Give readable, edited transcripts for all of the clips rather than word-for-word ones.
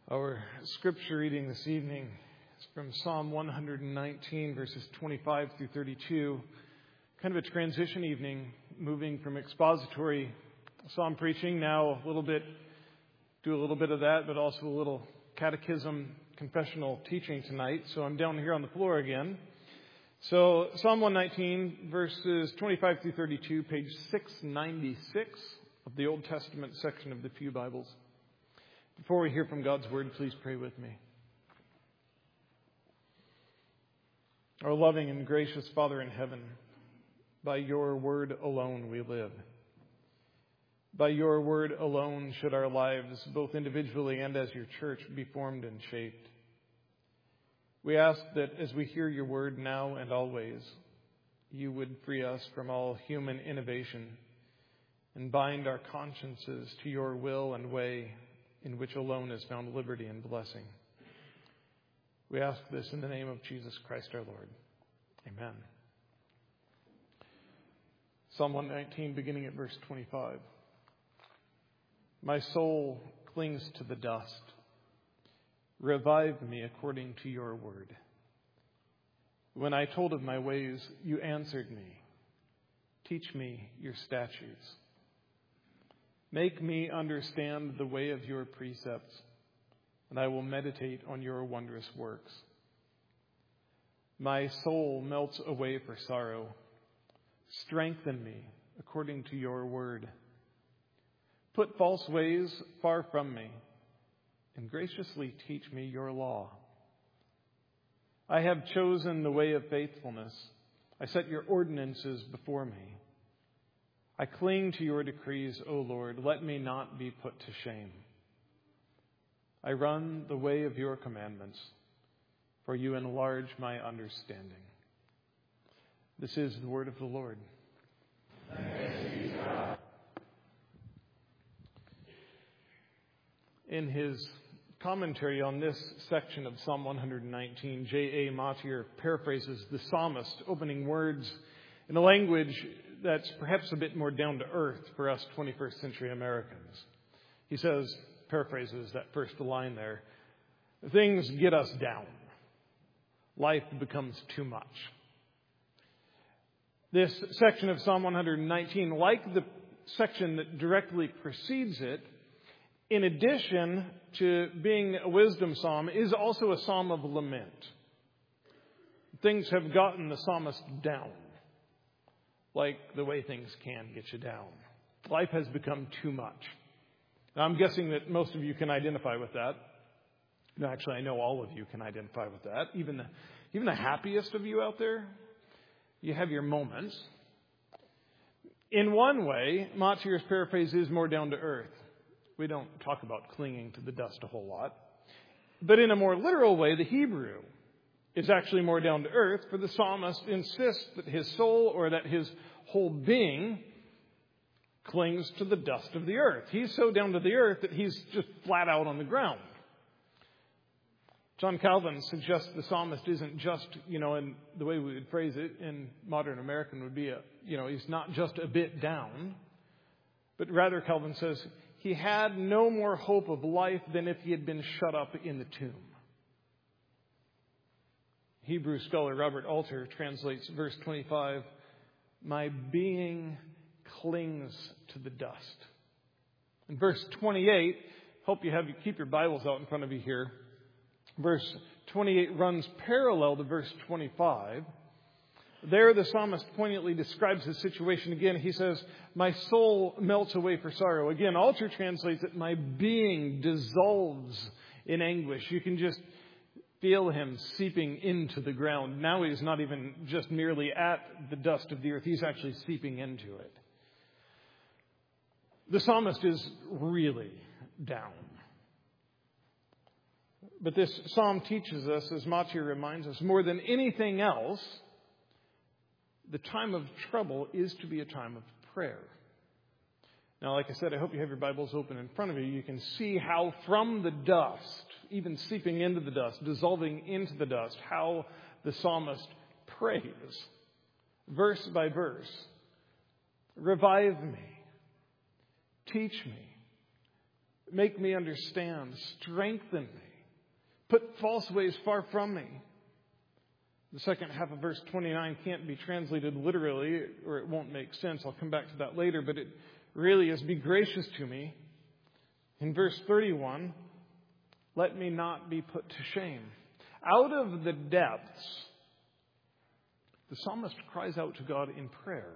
Our scripture reading this evening is from Psalm 119, verses 25 through 32. Kind of a transition evening, moving from expository psalm preaching, now do a little bit of that, but also a little catechism, confessional teaching tonight. So I'm down here on the floor again. So Psalm 119, verses 25 through 32, page 696 of the Old Testament section of the Pew Bibles. Before we hear from God's Word, please pray with me. Our loving and gracious Father in heaven, by your Word alone we live. By your Word alone should our lives, both individually and as your church, be formed and shaped. We ask that as we hear your Word now and always, you would free us from all human innovation and bind our consciences to your will and way, in which alone is found liberty and blessing. We ask this in the name of Jesus Christ our Lord. Amen. Psalm 119, beginning at verse 25. My soul clings to the dust. Revive me according to your word. When I told of my ways, you answered me. Teach me your statutes. Make me understand the way of your precepts, and I will meditate on your wondrous works. My soul melts away for sorrow. Strengthen me according to your word. Put false ways far from me, and graciously teach me your law. I have chosen the way of faithfulness. I set your ordinances before me. I cling to your decrees, O Lord. Let me not be put to shame. I run the way of your commandments, for you enlarge my understanding. This is the word of the Lord. Thanks be to God. In his commentary on this section of Psalm 119, J.A. Mottier paraphrases the psalmist's opening words in a language that's perhaps a bit more down to earth for us 21st century Americans. He says, paraphrases that first line there, things get us down. Life becomes too much. This section of Psalm 119, like the section that directly precedes it, in addition to being a wisdom psalm, is also a psalm of lament. Things have gotten the psalmist down, like the way things can get you down. Life has become too much. Now, I'm guessing that most of you can identify with that. No, actually, I know all of you can identify with that. Even the happiest of you out there, you have your moments. In one way, Mottier's paraphrase is more down to earth. We don't talk about clinging to the dust a whole lot. But in a more literal way, the Hebrew is actually more down to earth, for the psalmist insists that his soul, or that his whole being, clings to the dust of the earth. He's so down to the earth that he's just flat out on the ground. John Calvin suggests the psalmist isn't just, in the way we would phrase it in modern American would be, he's not just a bit down, but rather, Calvin says, he had no more hope of life than if he had been shut up in the tomb. Hebrew scholar Robert Alter translates verse 25, my being clings to the dust. In verse 28, hope you keep your Bibles out in front of you here. Verse 28 runs parallel to verse 25. There the psalmist poignantly describes his situation again. He says, my soul melts away for sorrow. Again, Alter translates it, my being dissolves in anguish. You can just feel him seeping into the ground. Now he's not even just merely at the dust of the earth. He's actually seeping into it. The psalmist is really down. But this psalm teaches us, as Mottier reminds us, more than anything else, the time of trouble is to be a time of prayer. Now, like I said, I hope you have your Bibles open in front of you. You can see how from the dust, even seeping into the dust, dissolving into the dust, how the psalmist prays, verse by verse. Revive me. Teach me. make me understand, strengthen me, put false ways far from me. The second half of verse 29 can't be translated literally, or it won't make sense. I'll come back to that later, but it really is, be gracious to me. In verse 31, let me not be put to shame. Out of the depths, the psalmist cries out to God in prayer.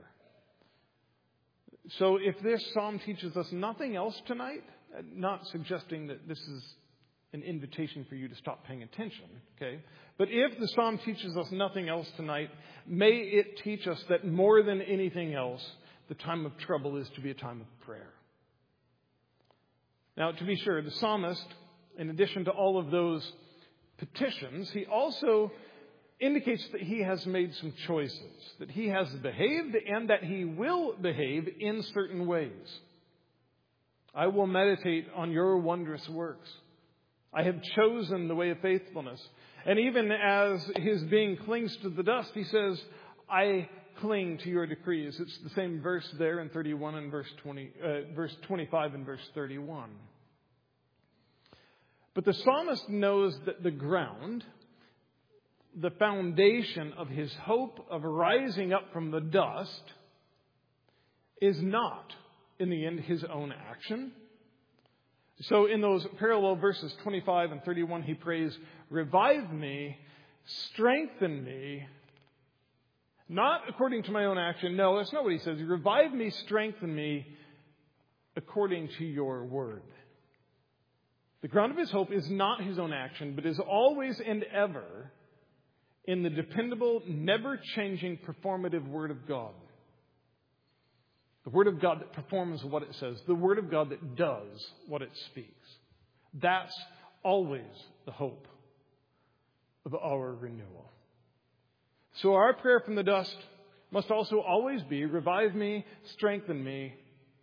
So if this psalm teaches us nothing else tonight, not suggesting that this is an invitation for you to stop paying attention, okay? But if the psalm teaches us nothing else tonight, may it teach us that more than anything else, the time of trouble is to be a time of prayer. Now, to be sure, the psalmist, in addition to all of those petitions, he also indicates that he has made some choices, that he has behaved and that he will behave in certain ways. I will meditate on your wondrous works. I have chosen the way of faithfulness. And even as his being clings to the dust, he says, I cling to your decrees. It's the same verse there in 31 and verse 25 and verse 31. But the psalmist knows that the ground, the foundation of his hope of rising up from the dust, is not, in the end, his own action. So in those parallel verses 25 and 31, he prays, revive me, strengthen me, not according to my own action. No, that's not what he says. Revive me, strengthen me according to your word. The ground of his hope is not his own action, but is always and ever in the dependable, never-changing, performative Word of God. The Word of God that performs what it says. The Word of God that does what it speaks. That's always the hope of our renewal. So our prayer from the dust must also always be, revive me, strengthen me,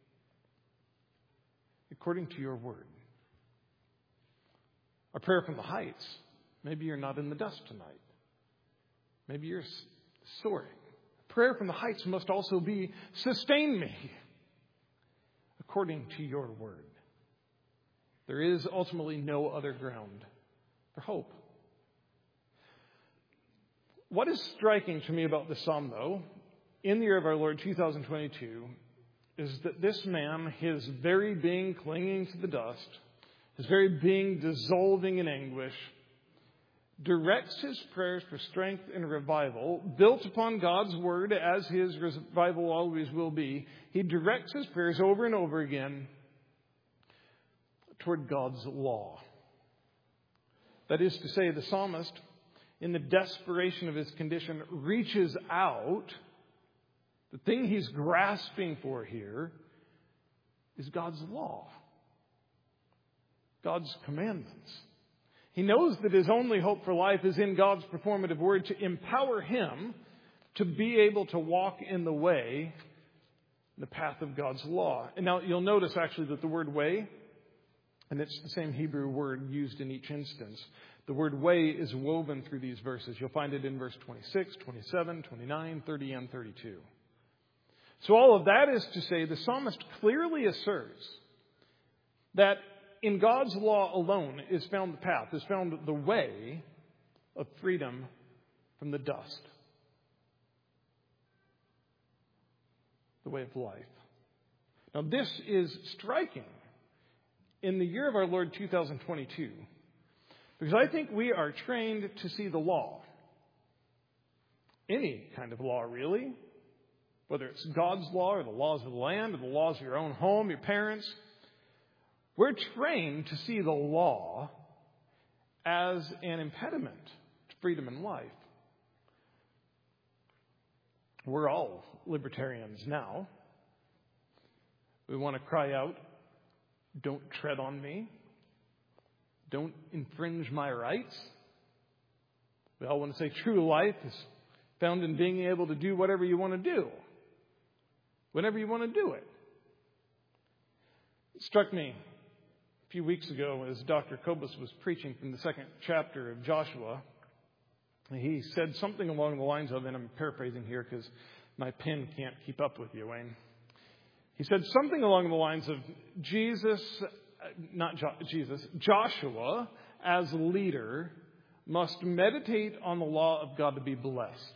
according to your Word. Our prayer from the heights, maybe you're not in the dust tonight. Maybe you're soaring. Prayer from the heights must also be, sustain me according to your word. There is ultimately no other ground for hope. What is striking to me about this psalm, though, in the year of our Lord 2022, is that this man, his very being clinging to the dust, his very being dissolving in anguish, directs his prayers for strength and revival, built upon God's word as his revival always will be. He directs his prayers over and over again toward God's law. That is to say, the psalmist, in the desperation of his condition, reaches out. The thing he's grasping for here is God's law, God's commandments. He knows that his only hope for life is in God's performative word to empower him to be able to walk in the way, the path of God's law. And now you'll notice actually that the word way, and it's the same Hebrew word used in each instance. The word way is woven through these verses. You'll find it in verse 26, 27, 29, 30, and 32. So all of that is to say, the psalmist clearly asserts that in God's law alone is found the path, is found the way of freedom from the dust. The way of life. Now this is striking in the year of our Lord 2022, because I think we are trained to see the law, any kind of law really, whether it's God's law or the laws of the land or the laws of your own home, your parents. We're trained to see the law as an impediment to freedom and life. We're all libertarians now. We want to cry out, don't tread on me. Don't infringe my rights. We all want to say true life is found in being able to do whatever you want to do, whenever you want to do it. It struck me a few weeks ago as Dr. Kobus was preaching from the second chapter of Joshua. He said something along the lines of, and I'm paraphrasing here because my pen can't keep up with you, Wayne. He said something along the lines of, Jesus Joshua, as leader, must meditate on the law of God to be blessed.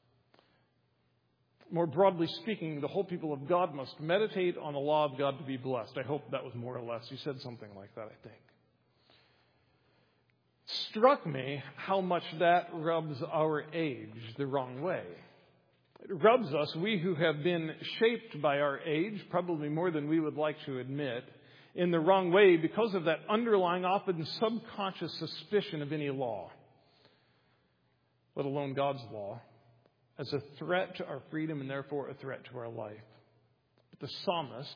More broadly speaking, the whole people of God must meditate on the law of God to be blessed. I hope that was more or less. You said something like that, I think. Struck me how much that rubs our age the wrong way. It rubs us, we who have been shaped by our age, probably more than we would like to admit, in the wrong way because of that underlying, often subconscious suspicion of any law, let alone God's law, as a threat to our freedom and therefore a threat to our life. But the psalmist,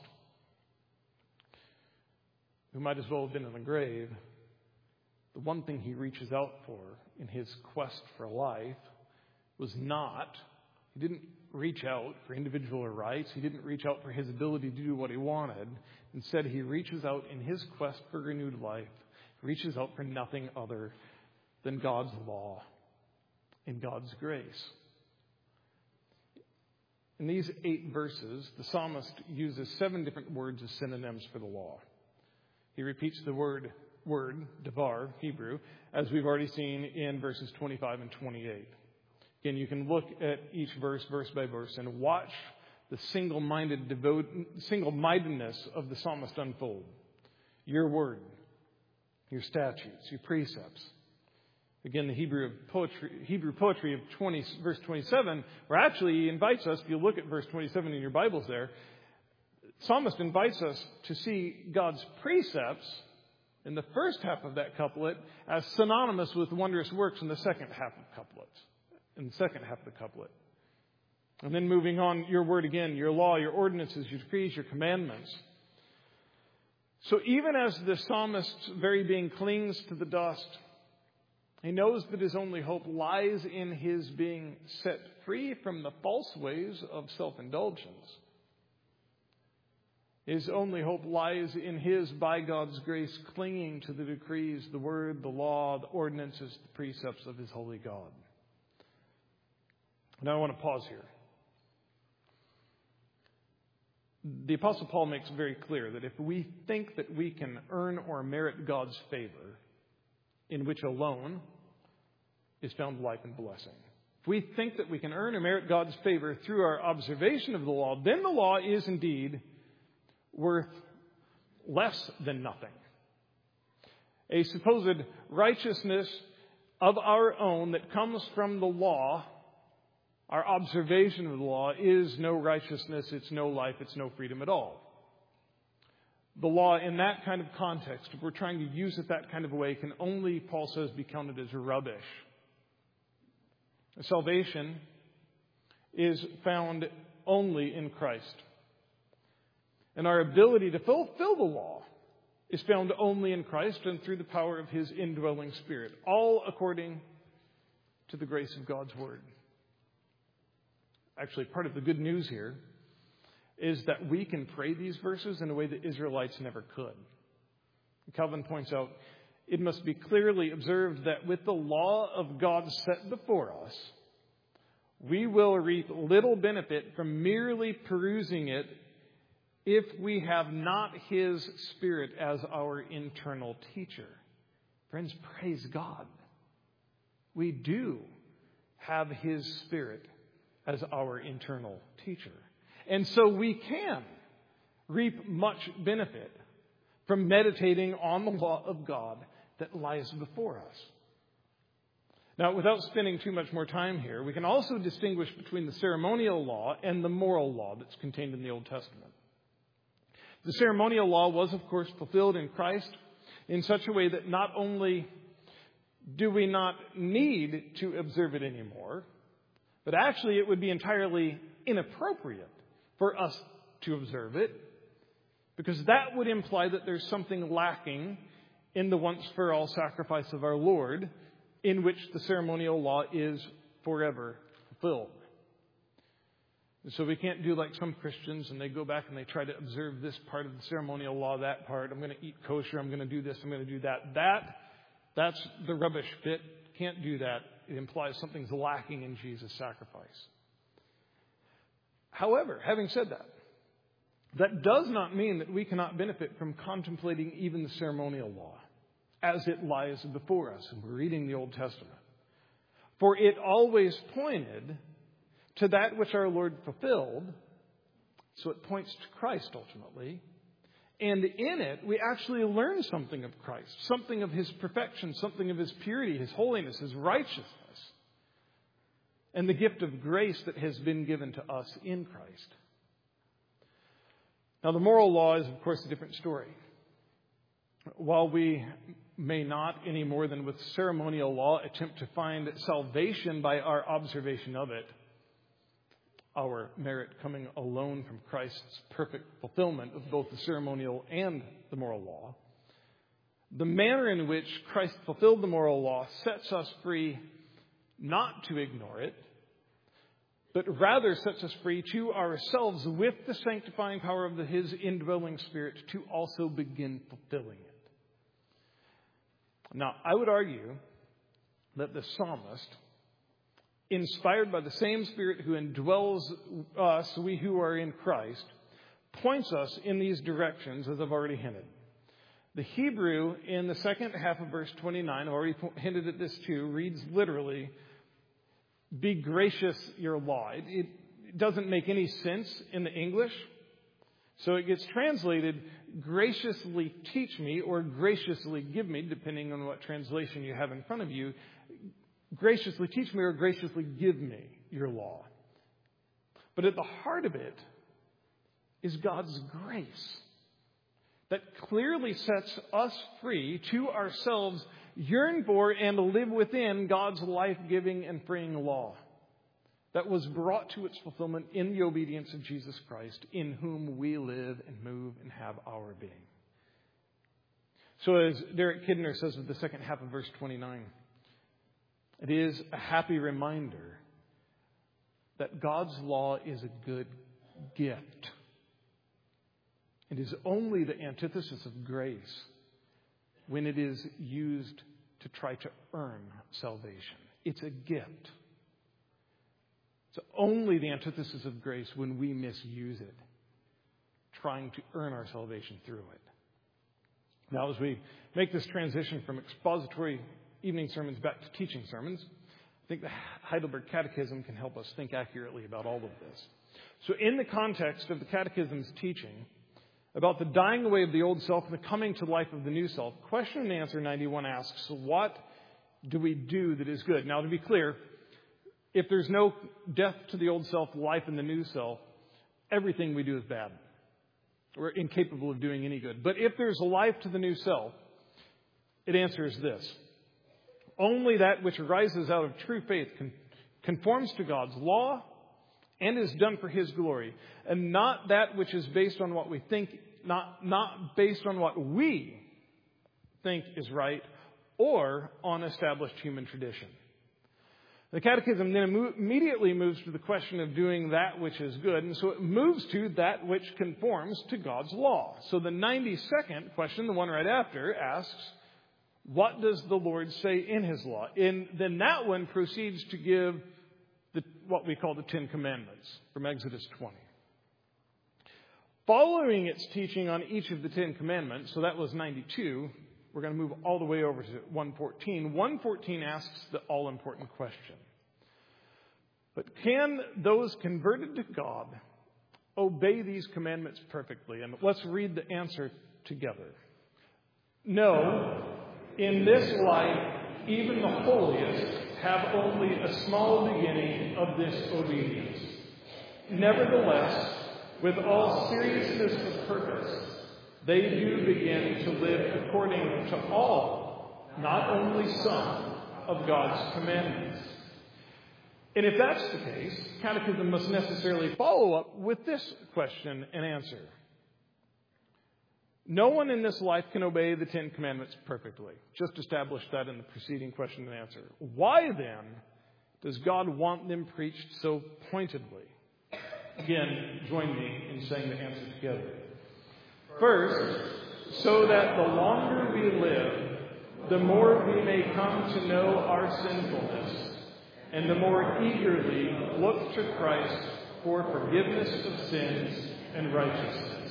who might as well have been in the grave, the one thing he reaches out for in his quest for life was not, he didn't reach out for individual rights. He didn't reach out for his ability to do what he wanted. Instead, he reaches out in his quest for renewed life, reaches out for nothing other than God's law and God's grace. In these 8 verses, the psalmist uses 7 different words as synonyms for the law. He repeats the word, devar, Hebrew, as we've already seen in verses 25 and 28. Again, you can look at each verse by verse, and watch the single-mindedness of the psalmist unfold. Your word, your statutes, your precepts. Again, the Hebrew poetry of verse 27, where actually he invites us, if you look at verse 27 in your Bibles there, the psalmist invites us to see God's precepts in the first half of that couplet as synonymous with wondrous works in the second half of the couplet. And then moving on, your word again, your law, your ordinances, your decrees, your commandments. So even as the psalmist's very being clings to the dust, he knows that his only hope lies in his being set free from the false ways of self-indulgence. His only hope lies in his, by God's grace, clinging to the decrees, the word, the law, the ordinances, the precepts of his holy God. Now I want to pause here. The Apostle Paul makes very clear that if we think that we can earn or merit God's favor, in which alone is found life and blessing. If we think that we can earn or merit God's favor through our observation of the law, then the law is indeed worth less than nothing. A supposed righteousness of our own that comes from the law, our observation of the law, is no righteousness, it's no life, it's no freedom at all. The law in that kind of context, if we're trying to use it that kind of a way, can only, Paul says, be counted as rubbish. Salvation is found only in Christ. And our ability to fulfill the law is found only in Christ and through the power of His indwelling Spirit, all according to the grace of God's Word. Actually, part of the good news here is that we can pray these verses in a way that Israelites never could. Calvin points out, it must be clearly observed that with the law of God set before us, we will reap little benefit from merely perusing it if we have not His Spirit as our internal teacher. Friends, praise God. We do have His Spirit as our internal teacher. And so we can reap much benefit from meditating on the law of God that lies before us. Now, without spending too much more time here, we can also distinguish between the ceremonial law and the moral law that's contained in the Old Testament. The ceremonial law was, of course, fulfilled in Christ in such a way that not only do we not need to observe it anymore, but actually it would be entirely inappropriate for us to observe it, because that would imply that there's something lacking in the once-for-all sacrifice of our Lord, in which the ceremonial law is forever fulfilled. And so we can't do like some Christians, and they go back and they try to observe this part of the ceremonial law, that part. I'm going to eat kosher, I'm going to do this, I'm going to do that. That's the rubbish bit. Can't do that. It implies something's lacking in Jesus' sacrifice. However, having said that, That does not mean that we cannot benefit from contemplating even the ceremonial law as it lies before us and we're reading the Old Testament. For it always pointed to that which our Lord fulfilled, so it points to Christ ultimately. And in it, we actually learn something of Christ, something of His perfection, something of His purity, His holiness, His righteousness, and the gift of grace that has been given to us in Christ. Now, the moral law is, of course, a different story. While we may not, any more than with ceremonial law, attempt to find salvation by our observation of it, our merit coming alone from Christ's perfect fulfillment of both the ceremonial and the moral law, the manner in which Christ fulfilled the moral law sets us free not to ignore it, but rather sets us free to ourselves with the sanctifying power of His indwelling Spirit to also begin fulfilling it. Now, I would argue that the psalmist, inspired by the same Spirit who indwells us, we who are in Christ, points us in these directions, as I've already hinted. The Hebrew in the second half of verse 29, I've already hinted at this too, reads literally, "Be gracious your law." It doesn't make any sense in the English, so it gets translated, "graciously teach me," or "graciously give me," depending on what translation you have in front of you. Graciously teach me or graciously give me your law. But at the heart of it is God's grace that clearly sets us free to ourselves, yearn for and live within God's life-giving and freeing law that was brought to its fulfillment in the obedience of Jesus Christ, in whom we live and move and have our being. So as Derek Kidner says with the second half of verse 29, it is a happy reminder that God's law is a good gift. It is only the antithesis of grace when it is used to try to earn salvation. It's a gift. It's only the antithesis of grace when we misuse it, trying to earn our salvation through it. Now, as we make this transition from expository evening sermons back to teaching sermons, I think the Heidelberg Catechism can help us think accurately about all of this. So in the context of the Catechism's teaching about the dying away of the old self and the coming to life of the new self, question and answer 91 asks, what do we do that is good? Now, to be clear, if there's no death to the old self, life in the new self, everything we do is bad. We're incapable of doing any good. But if there's a life to the new self, it answers this. Only that which arises out of true faith conforms to God's law and is done for His glory, and not that which is based on what we think, not based on what we think is right or on established human tradition. The Catechism then immediately moves to the question of doing that which is good, and so it moves to that which conforms to God's law. So the 92nd question, the one right after, asks, what does the Lord say in His law? And then that one proceeds to give what we call the Ten Commandments from Exodus 20. Following its teaching on each of the Ten Commandments, so that was 92, we're going to move all the way over to 114. 114 asks the all-important question. But can those converted to God obey these commandments perfectly? And let's read the answer together. No, in this life, even the holiest have only a small beginning of this obedience. Nevertheless, with all seriousness of purpose, they do begin to live according to all, not only some, of God's commandments. And if that's the case, Catechism must necessarily follow up with this question and answer. No one in this life can obey the Ten Commandments perfectly. Just established that in the preceding question and answer. Why then does God want them preached so pointedly? Again, join me in saying the answer together. First, so that the longer we live, the more we may come to know our sinfulness, and the more eagerly look to Christ for forgiveness of sins and righteousness.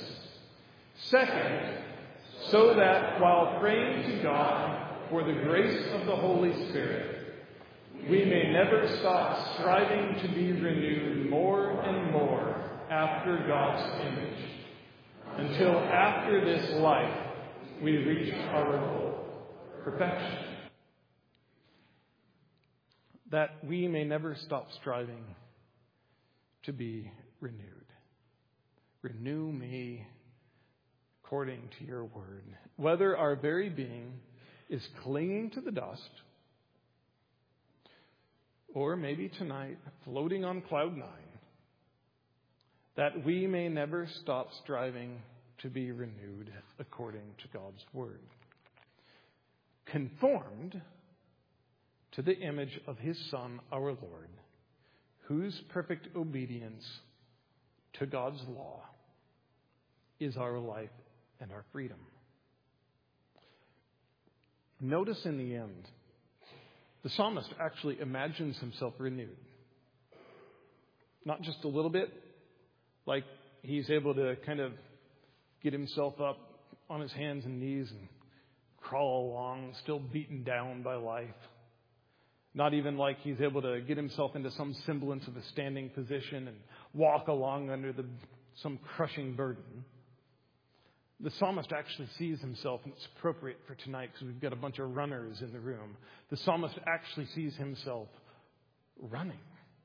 Second, so that while praying to God for the grace of the Holy Spirit, we may never stop striving to be renewed more and more after God's image, until after this life we reach our goal, perfection. That we may never stop striving to be renewed. Renew me according to your word. Whether our very being is clinging to the dust, or maybe tonight floating on cloud 9, that we may never stop striving to be renewed according to God's word. Conformed to the image of his Son, our Lord, whose perfect obedience to God's law is our life and our freedom. Notice in the end, the psalmist actually imagines himself renewed. Not just a little bit, like he's able to kind of get himself up on his hands and knees and crawl along, still beaten down by life. Not even like he's able to get himself into some semblance of a standing position and walk along under some crushing burden. The psalmist actually sees himself, and it's appropriate for tonight because we've got a bunch of runners in the room. The psalmist actually sees himself running.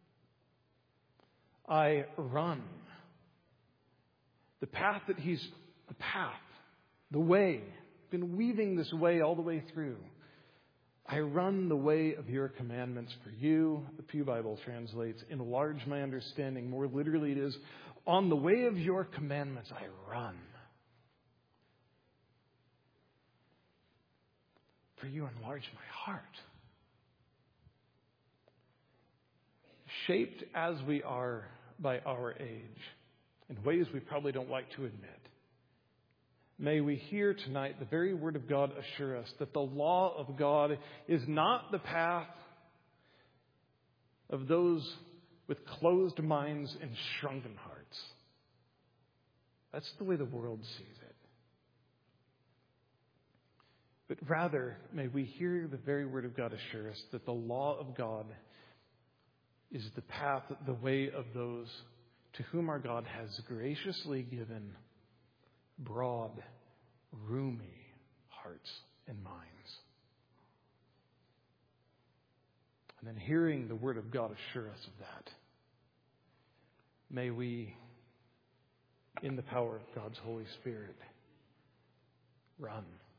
I run. The way, been weaving this way all the way through. I run the way of your commandments for you. The Pew Bible translates, enlarge my understanding. More literally it is, on the way of your commandments I run. For you enlarge my heart. Shaped as we are by our age, in ways we probably don't like to admit, may we hear tonight the very word of God assure us that the law of God is not the path of those with closed minds and shrunken hearts. That's the way the world sees it. But rather, may we hear the very word of God assure us that the law of God is the path, the way of those to whom our God has graciously given broad, roomy hearts and minds. And then hearing the word of God assure us of that, may we, in the power of God's Holy Spirit, run